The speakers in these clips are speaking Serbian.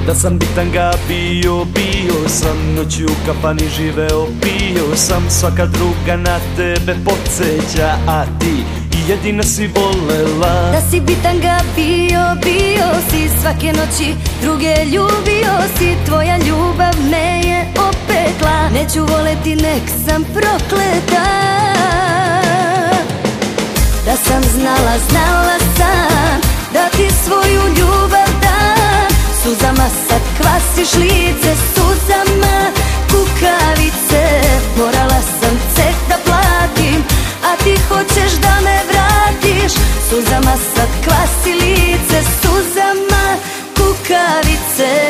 Da sam bitanga bio sam, noću u kafani živeo, pio sam. Svaka druga na tebe podsjeća, a ti jedina si volela. Da si bitanga bio si, svake noći druge ljubio si. Tvoja ljubav me je opekla, neću voleti nek sam prokleta. Da sam znala sam da ti svoju ljubav dam. Suzama sad kvasiš lice, suzama kukavice. Morala sam ceh da platim, a ti hoćeš da me vratiš. Suzama sad kvasi lice, suzama kukavice.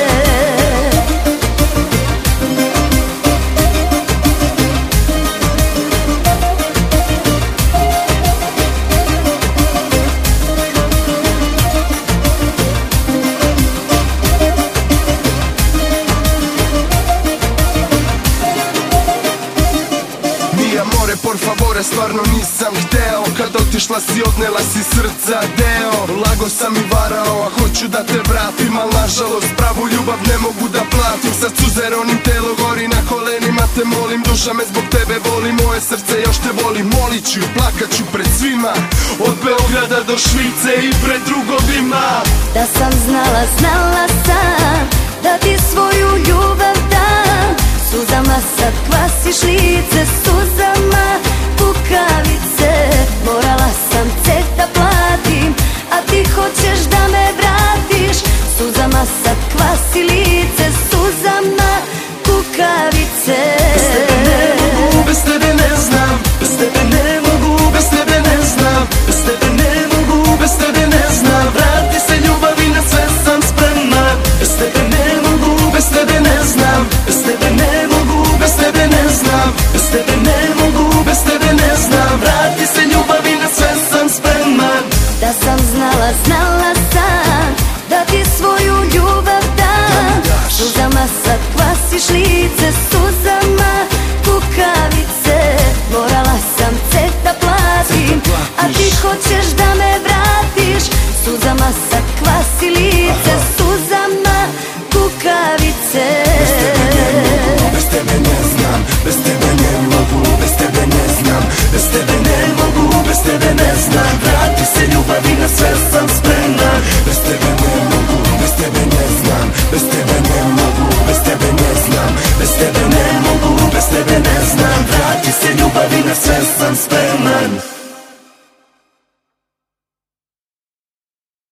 Por favore, stvarno nisam hteo. Kad otišla si, odnela si srca deo. Lago sam i varao, a hoću da te vratim. Al nažalost, pravu ljubav ne mogu da platim. Sad suze ronim, telo gori, na kolenima te molim. Duša me zbog tebe voli, moje srce još te voli. Molit ću, plakat ću pred svima, od Beograda do Švice i pred drugovima. Da sam znala sam da ti svoju ljubav dam. Suzama sad kvasiš lice, suzama kukavice. Morala sam ceh da platim, a ti hoćeš da me vratiš. Suzama sad kvasi lice, suzama kukavice. Bez tebe ne znam, bez tebe ne mogu, bez tebe ne znam, bez tebe ne mogu, bez tebe ne znam. Vrati se ljubavi, na sve sam spreman. Bez tebe ne mogu, bez tebe ne znam, bez tebe ne mogu, bez tebe ne znam, bez tebe ne mogu, bez tebe ne znam. Vrati se ljubavi, na sve sam spreman. Da sam znala sam da ti svoju ljubav dam. Suzama sad kvasiš lice, suzama kukavice. Morala sam ceh da platim, a ti hoćeš da me vratiš. Suzama sad kvasi lice, suzama kukavice. Bez tebe ne znam, bez tebe ne mogu, bez tebe ne znam, bez tebe ne mogu, bez tebe ne znam. Vrati se